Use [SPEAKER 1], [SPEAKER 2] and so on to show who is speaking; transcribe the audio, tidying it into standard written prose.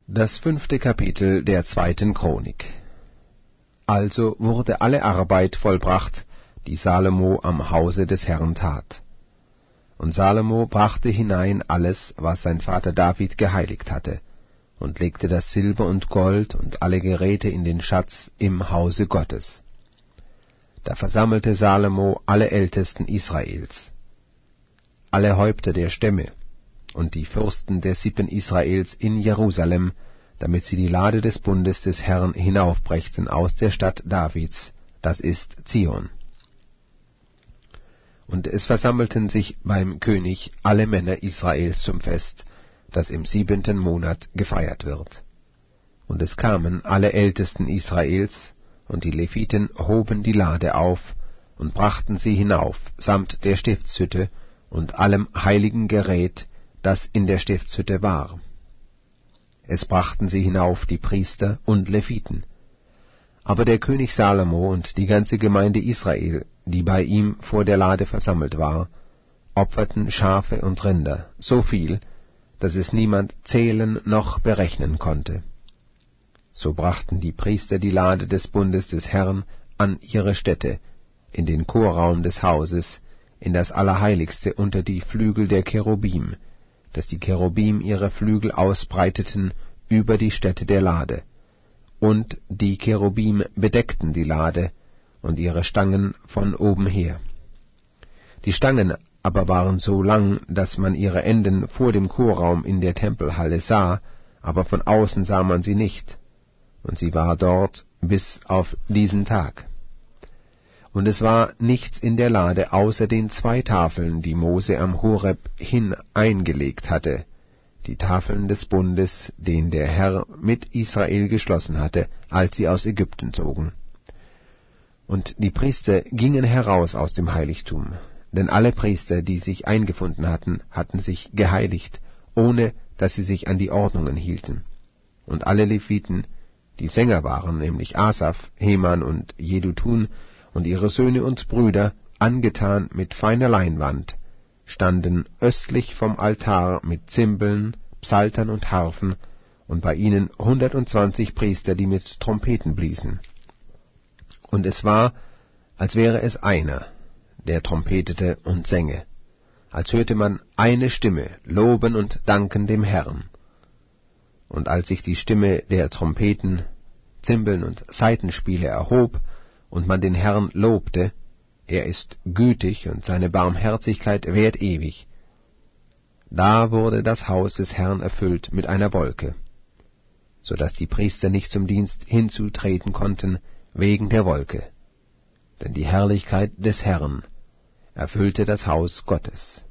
[SPEAKER 1] Das 5. Kapitel der 2. Chronik. Also wurde alle Arbeit vollbracht, die Salomo am Hause des Herrn tat. Und Salomo brachte hinein alles, was sein Vater David geheiligt hatte, und legte das Silber und Gold und alle Geräte in den Schatz im Hause Gottes. Da versammelte Salomo alle Ältesten Israels, alle Häupter der Stämme und die Fürsten der Sippen Israels in Jerusalem, damit sie die Lade des Bundes des Herrn hinaufbrächten aus der Stadt Davids, das ist Zion. Und es versammelten sich beim König alle Männer Israels zum Fest, das im 7. Monat gefeiert wird. Und es kamen alle Ältesten Israels, und die Leviten hoben die Lade auf und brachten sie hinauf, samt der Stiftshütte und allem heiligen Gerät, das in der Stiftshütte war. Es brachten sie hinauf die Priester und Leviten. Aber der König Salomo und die ganze Gemeinde Israel, die bei ihm vor der Lade versammelt war, opferten Schafe und Rinder, so viel, dass es niemand zählen noch berechnen konnte. So brachten die Priester die Lade des Bundes des Herrn an ihre Stätte, in den Chorraum des Hauses, in das Allerheiligste unter die Flügel der Cherubim, dass die Cherubim ihre Flügel ausbreiteten über die Stätte der Lade. Und die Cherubim bedeckten die Lade und ihre Stangen von oben her. Die Stangen aber waren so lang, dass man ihre Enden vor dem Chorraum in der Tempelhalle sah, aber von außen sah man sie nicht. Und sie war dort bis auf diesen Tag. Und es war nichts in der Lade außer den 2 Tafeln, die Mose am Horeb hin eingelegt hatte, die Tafeln des Bundes, den der Herr mit Israel geschlossen hatte, als sie aus Ägypten zogen. Und die Priester gingen heraus aus dem Heiligtum, denn alle Priester, die sich eingefunden hatten, hatten sich geheiligt, ohne dass sie sich an die Ordnungen hielten. Und alle Leviten, die Sänger waren, nämlich Asaf, Heman und Jedutun, und ihre Söhne und Brüder, angetan mit feiner Leinwand, standen östlich vom Altar mit Zimbeln, Psaltern und Harfen, und bei ihnen 120 Priester, die mit Trompeten bliesen. Und es war, als wäre es einer, der trompetete und sänge, als hörte man eine Stimme loben und danken dem Herrn. Und als sich die Stimme der Trompeten, Zimbeln und Saitenspiele erhob, und man den Herrn lobte, er ist gütig und seine Barmherzigkeit währt ewig, da wurde das Haus des Herrn erfüllt mit einer Wolke, so dass die Priester nicht zum Dienst hinzutreten konnten wegen der Wolke, denn die Herrlichkeit des Herrn erfüllte das Haus Gottes.